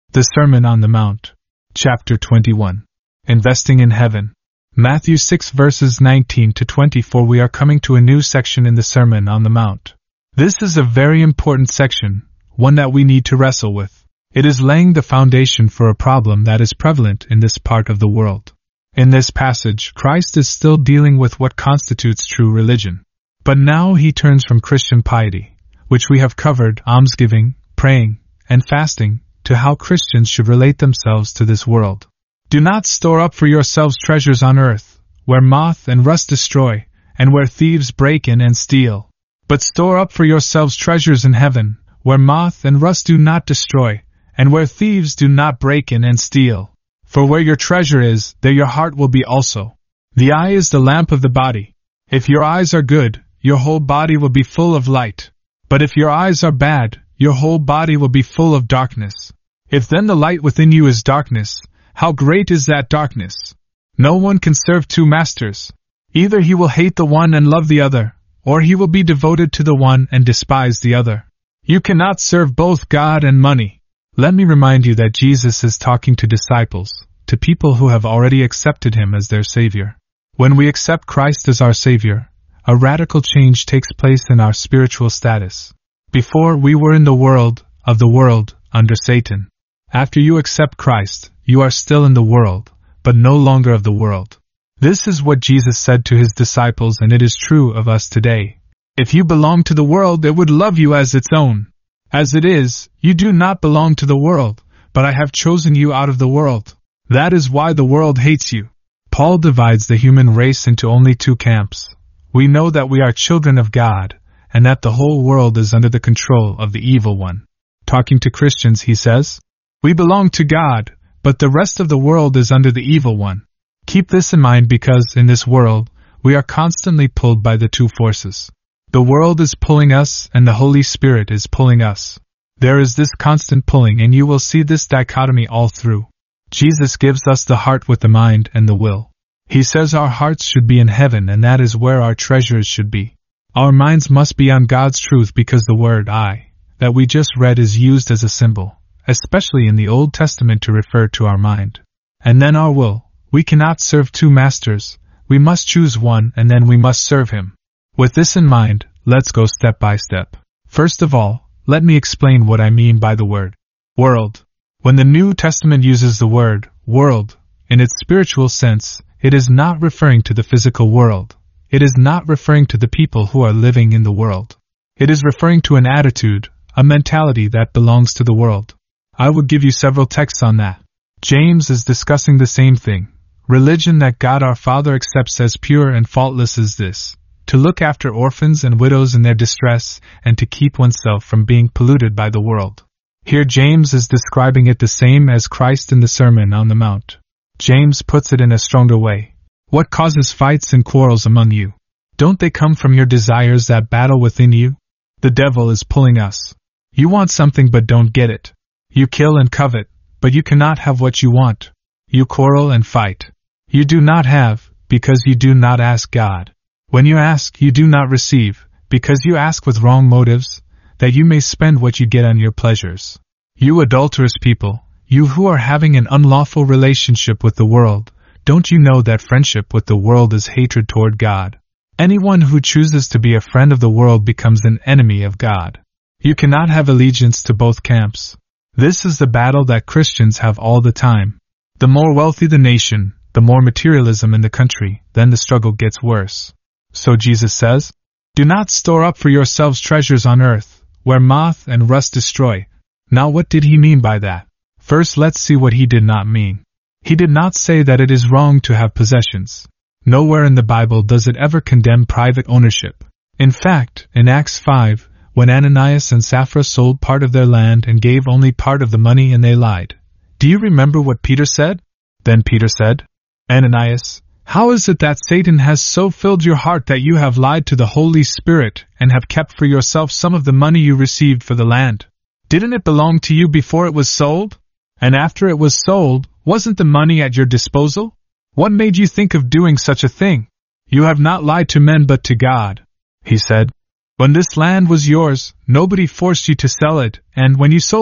The Sermon on the Mount. Chapter 21. Investing in Heaven. Matthew 6 verses 19 to 24. We are coming to a new section in the Sermon on the Mount. This is a very important section, one that we need to wrestle with. It is laying the foundation for a problem that is prevalent in this part of the world. In this passage, Christ is still dealing with what constitutes true religion. But now he turns from Christian piety, which we have covered, almsgiving, praying, and fasting, to how Christians should relate themselves to this world. Do not store up for yourselves treasures on earth, where moth and rust destroy, and where thieves break in and steal. But store up for yourselves treasures in heaven, where moth and rust do not destroy, and where thieves do not break in and steal. For where your treasure is, there your heart will be also. The eye is the lamp of the body. If your eyes are good, your whole body will be full of light. But if your eyes are bad, your whole body will be full of darkness. If then the light within you is darkness, how great is that darkness? No one can serve two masters. Either he will hate the one and love the other, or he will be devoted to the one and despise the other. You cannot serve both God and money. Let me remind you that Jesus is talking to disciples, to people who have already accepted him as their Savior. When we accept Christ as our Savior, a radical change takes place in our spiritual status. Before we were in the world, of the world, under Satan. After you accept Christ, you are still in the world, but no longer of the world. This is what Jesus said to his disciples, and it is true of us today. If you belong to the world, it would love you as its own. As it is, you do not belong to the world, but I have chosen you out of the world. That is why the world hates you. Paul divides the human race into only two camps. We know that we are children of God, and that the whole world is under the control of the evil one. Talking to Christians, he says, we belong to God, but the rest of the world is under the evil one. Keep this in mind because, in this world, we are constantly pulled by the two forces. The world is pulling us, and the Holy Spirit is pulling us. There is this constant pulling, and you will see this dichotomy all through. Jesus gives us the heart with the mind and the will. He says our hearts should be in heaven, and that is where our treasures should be. Our minds must be on God's truth because the word I, that we just read, is used as a symbol, especially in the Old Testament, to refer to our mind. And then our will. We cannot serve two masters. We must choose one, and then we must serve him. With this in mind, let's go step by step. First of all, let me explain what I mean by the word world. When the New Testament uses the word world, in its spiritual sense, it is not referring to the physical world. It is not referring to the people who are living in the world. It is referring to an attitude, a mentality that belongs to the world. I will give you several texts on that. James is discussing the same thing. Religion that God our Father accepts as pure and faultless is this: to look after orphans and widows in their distress, and to keep oneself from being polluted by the world. Here James is describing it the same as Christ in the Sermon on the Mount. James puts it in a stronger way. What causes fights and quarrels among you? Don't they come from your desires that battle within you? The devil is pulling us. You want something but don't get it. You kill and covet, but you cannot have what you want. You quarrel and fight. You do not have, because you do not ask God. When you ask, you do not receive, because you ask with wrong motives, that you may spend what you get on your pleasures. You adulterous people, you who are having an unlawful relationship with the world, don't you know that friendship with the world is hatred toward God? Anyone who chooses to be a friend of the world becomes an enemy of God. You cannot have allegiance to both camps. This is the battle that Christians have all the time. The more wealthy the nation, the more materialism in the country, then the struggle gets worse. So Jesus says, do not store up for yourselves treasures on earth, where moth and rust destroy. Now what did he mean by that? First, let's see what he did not mean. He did not say that it is wrong to have possessions. Nowhere in the Bible does it ever condemn private ownership. In fact, in Acts 5, when Ananias and Sapphira sold part of their land and gave only part of the money and they lied. Do you remember what Peter said? Then Peter said, Ananias, how is it that Satan has so filled your heart that you have lied to the Holy Spirit and have kept for yourself some of the money you received for the land? Didn't it belong to you before it was sold? And after it was sold, wasn't the money at your disposal? What made you think of doing such a thing? You have not lied to men but to God. He said, when this land was yours, nobody forced you to sell it, and when you sold it,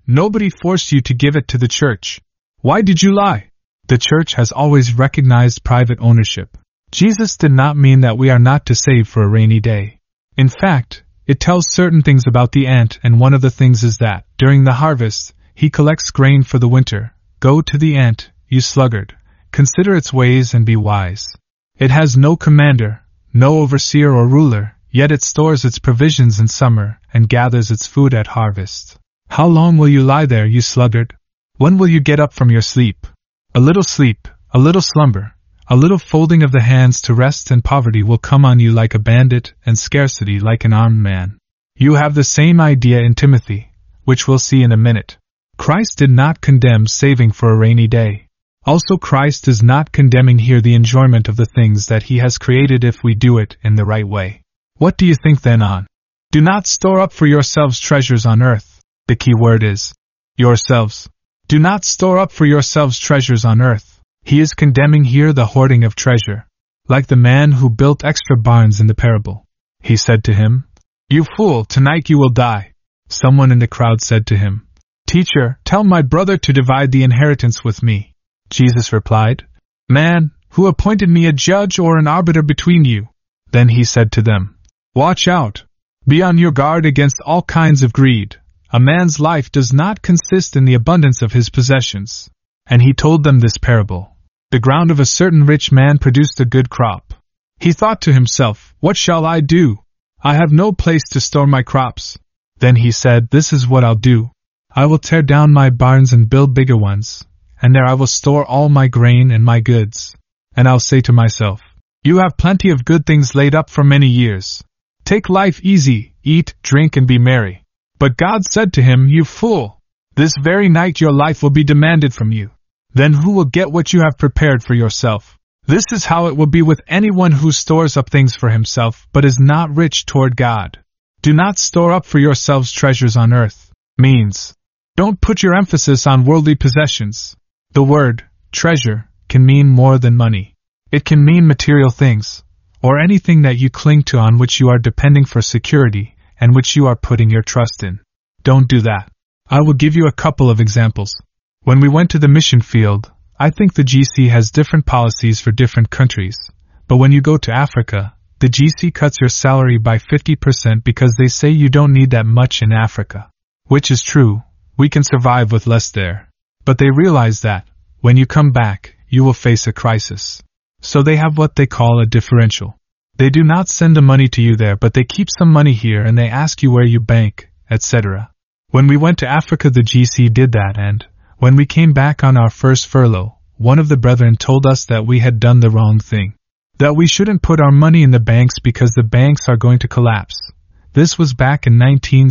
Nobody forced you to give it to the church. Why did you lie? The church has always recognized private ownership. Jesus did not mean that we are not to save for a rainy day. In fact, it tells certain things about the ant, and one of the things is that, during the harvest, he collects grain for the winter. Go to the ant, you sluggard. Consider its ways and be wise. It has no commander, no overseer or ruler, yet it stores its provisions in summer and gathers its food at harvest. How long will you lie there, you sluggard? When will you get up from your sleep? A little sleep, a little slumber, a little folding of the hands to rest, and poverty will come on you like a bandit, and scarcity like an armed man. You have the same idea in Timothy, which we'll see in a minute. Christ did not condemn saving for a rainy day. Also, Christ is not condemning here the enjoyment of the things that he has created if we do it in the right way. What do you think then on? Do not store up for yourselves treasures on earth. The key word is yourselves. Do not store up for yourselves treasures on earth. He is condemning here the hoarding of treasure. Like the man who built extra barns in the parable. He said to him, "You fool, tonight you will die." Someone in the crowd said to him, "Teacher, tell my brother to divide the inheritance with me." Jesus replied, "Man, who appointed me a judge or an arbiter between you?" Then he said to them, "Watch out. Be on your guard against all kinds of greed. A man's life does not consist in the abundance of his possessions." And he told them this parable. The ground of a certain rich man produced a good crop. He thought to himself, "What shall I do? I have no place to store my crops." Then he said, "This is what I'll do. I will tear down my barns and build bigger ones, and there I will store all my grain and my goods. And I'll say to myself, you have plenty of good things laid up for many years. Take life easy, eat, drink, and be merry." But God said to him, "You fool! This very night your life will be demanded from you. Then who will get what you have prepared for yourself?" This is how it will be with anyone who stores up things for himself but is not rich toward God. Do not store up for yourselves treasures on earth. Means, don't put your emphasis on worldly possessions. The word, treasure, can mean more than money. It can mean material things, or anything that you cling to on which you are depending for security, and which you are putting your trust in. Don't do that. I will give you a couple of examples. When we went to the mission field, I think the GC has different policies for different countries, but when you go to Africa, the GC cuts your salary by 50% because they say you don't need that much in Africa. Which is true, we can survive with less there. But they realize that, when you come back, you will face a crisis. So they have what they call a differential. They do not send the money to you there, but they keep some money here and they ask you where you bank, etc. When we went to Africa, the GC did that, and when we came back on our first furlough, one of the brethren told us that we had done the wrong thing. That we shouldn't put our money in the banks because the banks are going to collapse. This was back in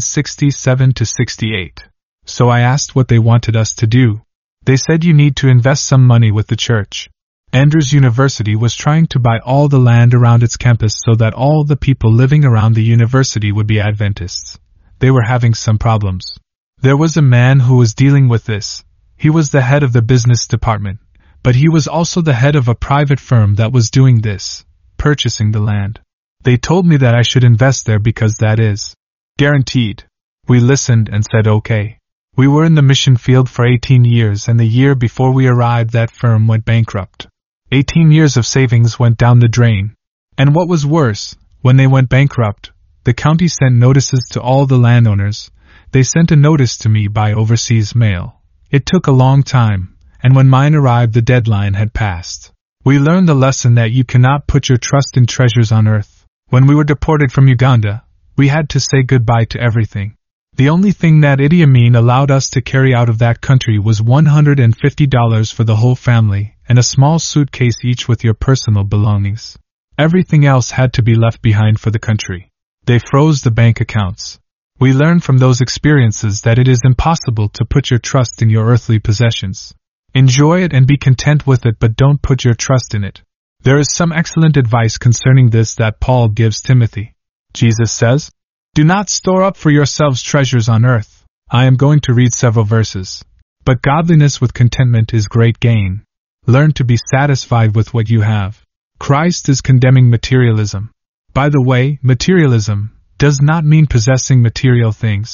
1967 to 68. So I asked what they wanted us to do. They said you need to invest some money with the church. Andrews University was trying to buy all the land around its campus so that all the people living around the university would be Adventists. They were having some problems. There was a man who was dealing with this. He was the head of the business department, but he was also the head of a private firm that was doing this, purchasing the land. They told me that I should invest there because that is guaranteed. We listened and said okay. We were in the mission field for 18 years, and the year before we arrived that firm went bankrupt. 18 years of savings went down the drain. And what was worse, when they went bankrupt, the county sent notices to all the landowners. They sent a notice to me by overseas mail. It took a long time, and when mine arrived the deadline had passed. We learned the lesson that you cannot put your trust in treasures on earth. When we were deported from Uganda, we had to say goodbye to everything. The only thing that Idi Amin allowed us to carry out of that country was $150 for the whole family, and a small suitcase each with your personal belongings. Everything else had to be left behind for the country. They froze the bank accounts. We learned from those experiences that it is impossible to put your trust in your earthly possessions. Enjoy it and be content with it, but don't put your trust in it. There is some excellent advice concerning this that Paul gives Timothy. Jesus says, "Do not store up for yourselves treasures on earth." I am going to read several verses. "But godliness with contentment is great gain." Learn to be satisfied with what you have. Christ is condemning materialism. By the way, materialism does not mean possessing material things.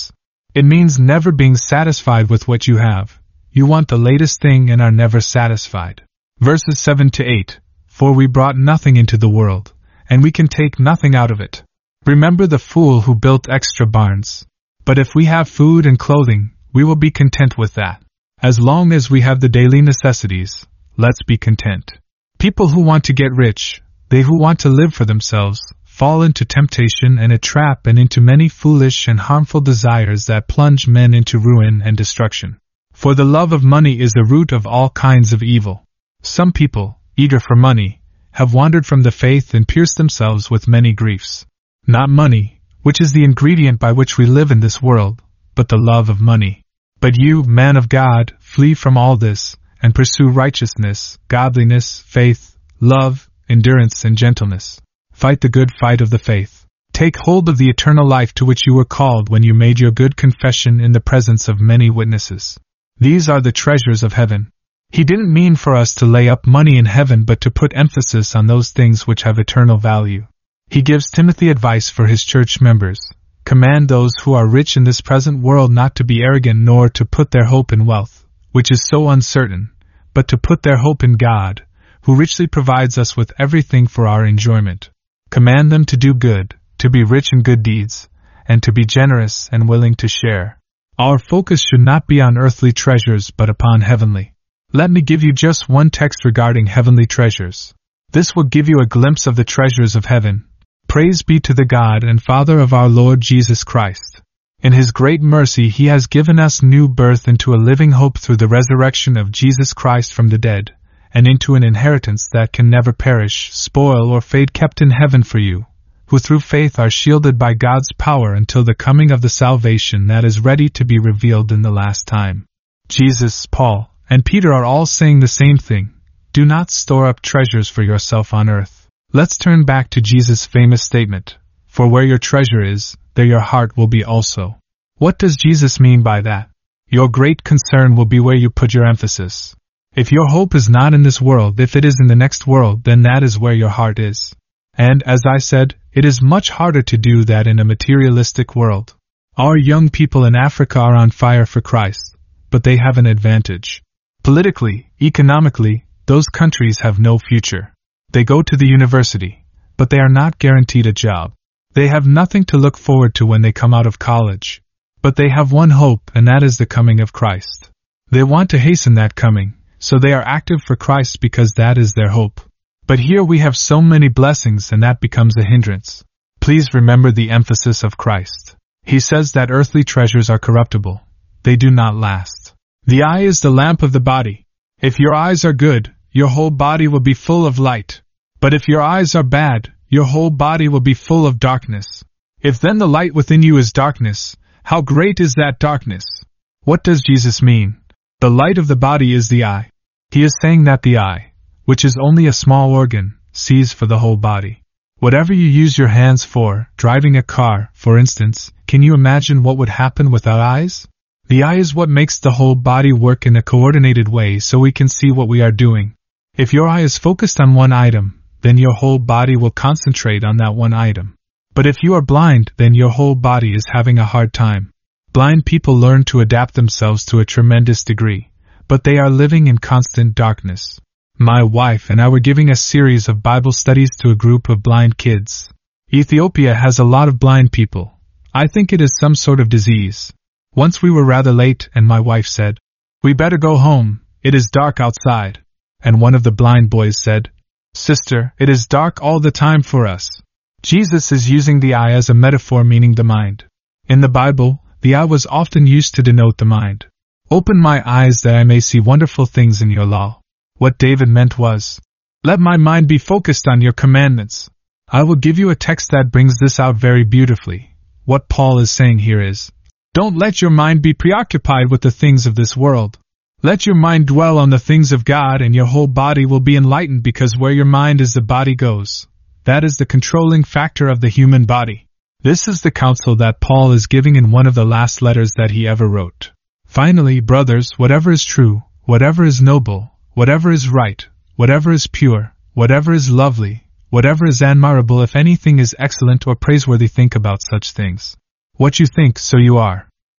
It means never being satisfied with what you have. You want the latest thing and are never satisfied. Verses 7 to 8. For we brought nothing into the world, and we can take nothing out of it. Remember the fool who built extra barns. But if we have food and clothing, we will be content with that. As long as we have the daily necessities, let's be content. People who want to get rich, they who want to live for themselves, fall into temptation and a trap and into many foolish and harmful desires that plunge men into ruin and destruction. For the love of money is the root of all kinds of evil. Some people, eager for money, have wandered from the faith and pierced themselves with many griefs. Not money, which is the ingredient by which we live in this world, but the love of money. But you, man of God, flee from all this, and pursue righteousness, godliness, faith, love, endurance, and gentleness. Fight the good fight of the faith. Take hold of the eternal life to which you were called when you made your good confession in the presence of many witnesses. These are the treasures of heaven. He didn't mean for us to lay up money in heaven but to put emphasis on those things which have eternal value. He gives Timothy advice for his church members. Command those who are rich in this present world not to be arrogant nor to put their hope in wealth, which is so uncertain, but to put their hope in God, who richly provides us with everything for our enjoyment. Command them to do good, to be rich in good deeds, and to be generous and willing to share. Our focus should not be on earthly treasures but upon heavenly. Let me give you just one text regarding heavenly treasures. This will give you a glimpse of the treasures of heaven. Praise be to the God and Father of our Lord Jesus Christ. In His great mercy He has given us new birth into a living hope through the resurrection of Jesus Christ from the dead, and into an inheritance that can never perish, spoil, or fade, kept in heaven for you, who through faith are shielded by God's power until the coming of the salvation that is ready to be revealed in the last time. Jesus, Paul, and Peter are all saying the same thing. Do not store up treasures for yourself on earth. Let's turn back to Jesus' famous statement, "For where your treasure is, there your heart will be also." What does Jesus mean by that? Your great concern will be where you put your emphasis. If your hope is not in this world, if it is in the next world, then that is where your heart is. And, as I said, it is much harder to do that in a materialistic world. Our young people in Africa are on fire for Christ, but they have an advantage. Politically, economically, those countries have no future. They go to the university, but they are not guaranteed a job. They have nothing to look forward to when they come out of college. But they have one hope, and that is the coming of Christ. They want to hasten that coming, so they are active for Christ because that is their hope. But here we have so many blessings and that becomes a hindrance. Please remember the emphasis of Christ. He says that earthly treasures are corruptible. They do not last. The eye is the lamp of the body. If your eyes are good, your whole body will be full of light. But if your eyes are bad, your whole body will be full of darkness. If then the light within you is darkness, how great is that darkness? What does Jesus mean? The light of the body is the eye. He is saying that the eye, which is only a small organ, sees for the whole body. Whatever you use your hands for, driving a car, for instance, can you imagine what would happen without eyes? The eye is what makes the whole body work in a coordinated way so we can see what we are doing. If your eye is focused on one item, then your whole body will concentrate on that one item. But if you are blind, then your whole body is having a hard time. Blind people learn to adapt themselves to a tremendous degree, but they are living in constant darkness. My wife and I were giving a series of Bible studies to a group of blind kids. Ethiopia has a lot of blind people. I think it is some sort of disease. Once we were rather late and my wife said, "We better go home, it is dark outside." And one of the blind boys said, "Sister, it is dark all the time for us." Jesus is using the eye as a metaphor meaning the mind. In the Bible, the eye was often used to denote the mind. "Open my eyes that I may see wonderful things in your law." What David meant was, "Let my mind be focused on your commandments." I will give you a text that brings this out very beautifully. What Paul is saying here is, don't let your mind be preoccupied with the things of this world. Let your mind dwell on the things of God and your whole body will be enlightened because where your mind is the body goes. That is the controlling factor of the human body. This is the counsel that Paul is giving in one of the last letters that he ever wrote. Finally, brothers, whatever is true, whatever is noble, whatever is right, whatever is pure, whatever is lovely, whatever is admirable, if anything is excellent or praiseworthy, think about such things. What you think, so you are.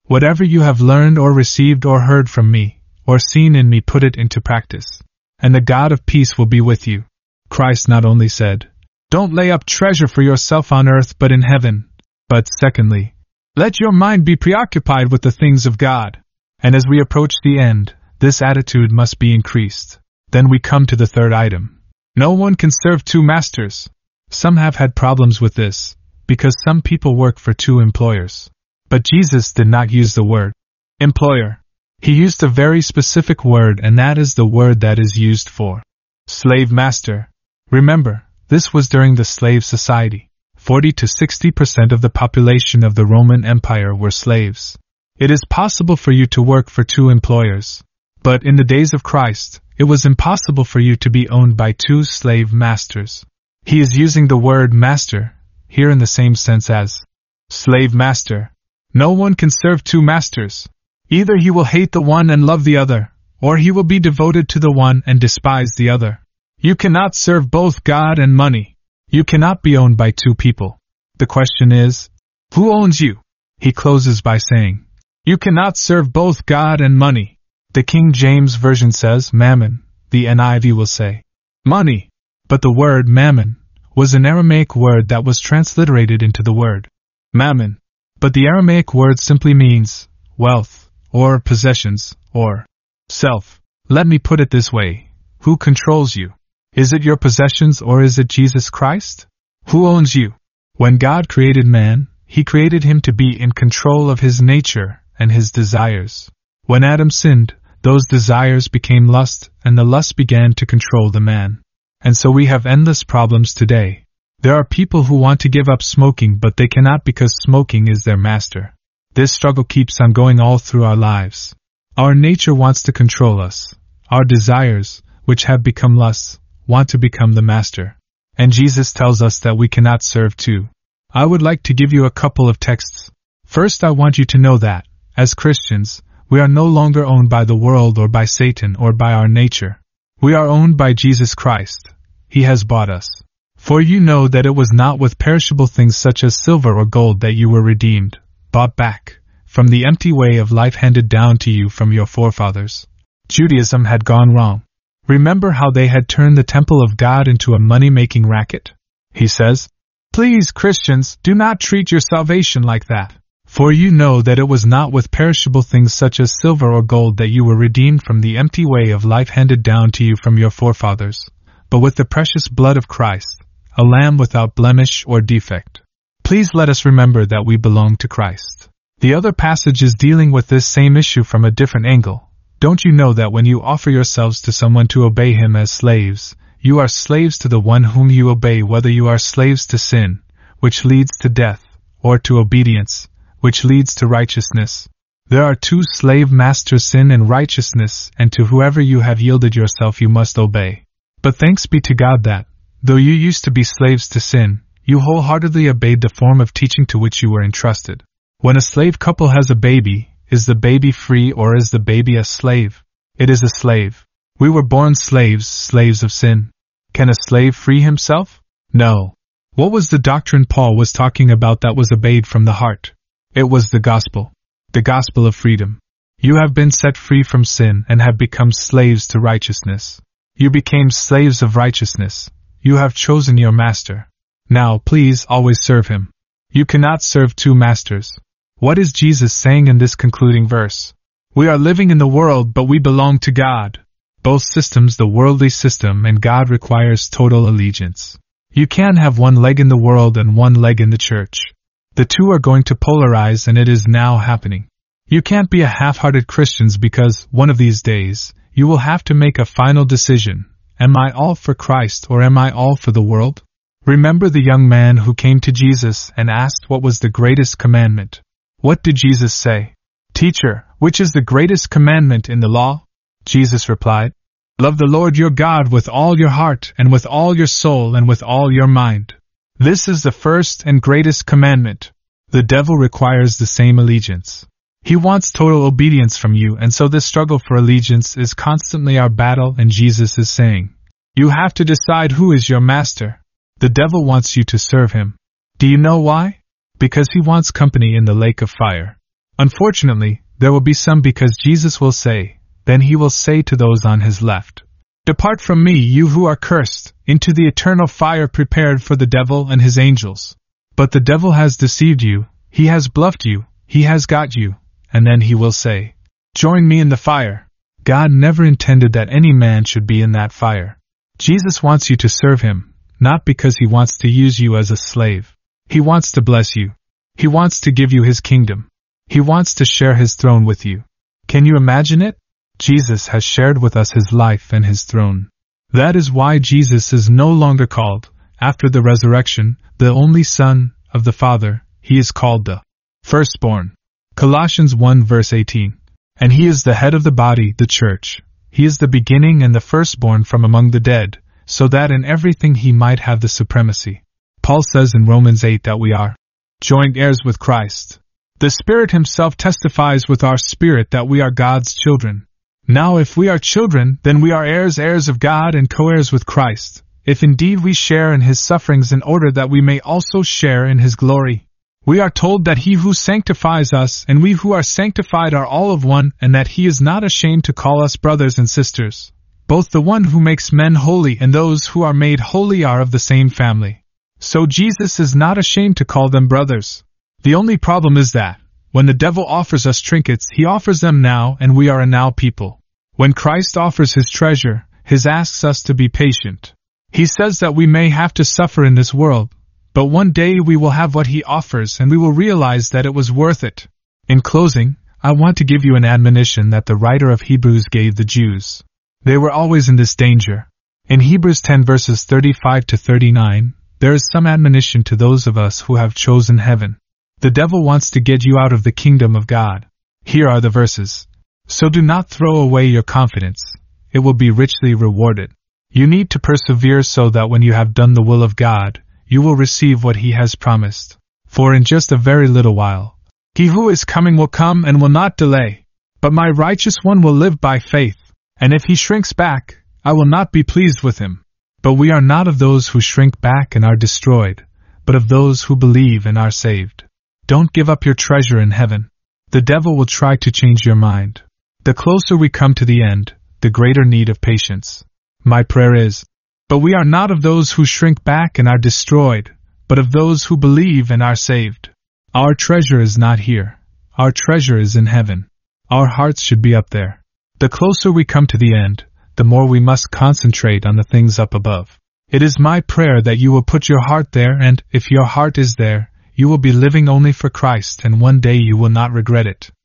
Whatever you have learned or received or heard from me, or seen in me, put it into practice, and the God of peace will be with you. Christ not only said, don't lay up treasure for yourself on earth but in heaven, but secondly, let your mind be preoccupied with the things of God. And as we approach the end, this attitude must be increased. Then we come to the third item. No one can serve two masters. Some have had problems with this, because some people work for two employers. But Jesus did not use the word employer. He used a very specific word, and that is the word that is used for slave master. Remember, this was during the slave society. 40 to 60% of the population of the Roman Empire were slaves. It is possible for you to work for two employers. But in the days of Christ, it was impossible for you to be owned by two slave masters. He is using the word master here in the same sense as slave master. No one can serve two masters. Either he will hate the one and love the other, or he will be devoted to the one and despise the other. You cannot serve both God and money. You cannot be owned by two people. The question is, who owns you? He closes by saying, you cannot serve both God and money. The King James Version says mammon, the NIV will say money. But the word mammon was an Aramaic word that was transliterated into the word mammon. But the Aramaic word simply means wealth, or possessions, or self. Let me put it this way. Who controls you? Is it your possessions or is it Jesus Christ? Who owns you? When God created man, He created him to be in control of his nature and his desires. When Adam sinned, those desires became lust, and the lust began to control the man. And so we have endless problems today. There are people who want to give up smoking, but they cannot because smoking is their master. This struggle keeps on going all through our lives. Our nature wants to control us. Our desires, which have become lusts, want to become the master. And Jesus tells us that we cannot serve two. I would like to give you a couple of texts. First, I want you to know that, as Christians, we are no longer owned by the world or by Satan or by our nature. We are owned by Jesus Christ. He has bought us. For you know that it was not with perishable things such as silver or gold that you were redeemed, bought back, from the empty way of life handed down to you from your forefathers. Judaism had gone wrong. Remember how they had turned the temple of God into a money-making racket? He says, please, Christians, do not treat your salvation like that. For you know that it was not with perishable things such as silver or gold that you were redeemed from the empty way of life handed down to you from your forefathers, but with the precious blood of Christ, a lamb without blemish or defect. Please let us remember that we belong to Christ. The other passage is dealing with this same issue from a different angle. Don't you know that when you offer yourselves to someone to obey him as slaves, you are slaves to the one whom you obey, whether you are slaves to sin, which leads to death, or to obedience, which leads to righteousness? There are two slave masters, sin and righteousness, and to whoever you have yielded yourself you must obey. But thanks be to God that, though you used to be slaves to sin, you wholeheartedly obeyed the form of teaching to which you were entrusted. When a slave couple has a baby, is the baby free or is the baby a slave? It is a slave. We were born slaves, slaves of sin. Can a slave free himself? No. What was the doctrine Paul was talking about that was obeyed from the heart? It was the gospel of freedom. You have been set free from sin and have become slaves to righteousness. You became slaves of righteousness. You have chosen your master. Now please always serve him. You cannot serve two masters. What is Jesus saying in this concluding verse? We are living in the world, but we belong to God. Both systems, the worldly system and God, requires total allegiance. You can't have one leg in the world and one leg in the church. The two are going to polarize, and it is now happening. You can't be a half-hearted Christian because, one of these days, you will have to make a final decision. Am I all for Christ or am I all for the world? Remember the young man who came to Jesus and asked what was the greatest commandment. What did Jesus say? Teacher, which is the greatest commandment in the law? Jesus replied, love the Lord your God with all your heart and with all your soul and with all your mind. This is the first and greatest commandment. The devil requires the same allegiance. He wants total obedience from you, and so this struggle for allegiance is constantly our battle, and Jesus is saying, you have to decide who is your master. The devil wants you to serve him. Do you know why? Because he wants company in the lake of fire. Unfortunately, there will be some, because Jesus will say, then he will say to those on his left, "Depart from me, you who are cursed, into the eternal fire prepared for the devil and his angels." But the devil has deceived you, he has bluffed you, he has got you, and then he will say, "Join me in the fire." God never intended that any man should be in that fire. Jesus wants you to serve him, not because he wants to use you as a slave. He wants to bless you. He wants to give you his kingdom. He wants to share his throne with you. Can you imagine it? Jesus has shared with us his life and his throne. That is why Jesus is no longer called, after the resurrection, the only Son of the Father. He is called the firstborn. Colossians 1 verse 18. And he is the head of the body, the church. He is the beginning and the firstborn from among the dead, so that in everything he might have the supremacy. Paul says in Romans 8 that we are joint heirs with Christ. The Spirit himself testifies with our spirit that we are God's children. Now if we are children, then we are heirs, heirs of God and co-heirs with Christ, if indeed we share in his sufferings, in order that we may also share in his glory. We are told that he who sanctifies us and we who are sanctified are all of one, and that he is not ashamed to call us brothers and sisters. Both the one who makes men holy and those who are made holy are of the same family. So Jesus is not ashamed to call them brothers. The only problem is that, when the devil offers us trinkets, he offers them now, and we are a now people. When Christ offers his treasure, he asks us to be patient. He says that we may have to suffer in this world, but one day we will have what he offers and we will realize that it was worth it. In closing, I want to give you an admonition that the writer of Hebrews gave the Jews. They were always in this danger. In Hebrews 10 verses 35 to 39, there is some admonition to those of us who have chosen heaven. The devil wants to get you out of the kingdom of God. Here are the verses. So do not throw away your confidence. It will be richly rewarded. You need to persevere so that when you have done the will of God, you will receive what he has promised. For in just a very little while, he who is coming will come and will not delay. But my righteous one will live by faith, and if he shrinks back, I will not be pleased with him. But we are not of those who shrink back and are destroyed, but of those who believe and are saved. Don't give up your treasure in heaven. The devil will try to change your mind. The closer we come to the end, the greater need of patience. My prayer is, but we are not of those who shrink back and are destroyed, but of those who believe and are saved. Our treasure is not here. Our treasure is in heaven. Our hearts should be up there. The closer we come to the end, the more we must concentrate on the things up above. It is my prayer that you will put your heart there, and if your heart is there, you will be living only for Christ, and one day you will not regret it.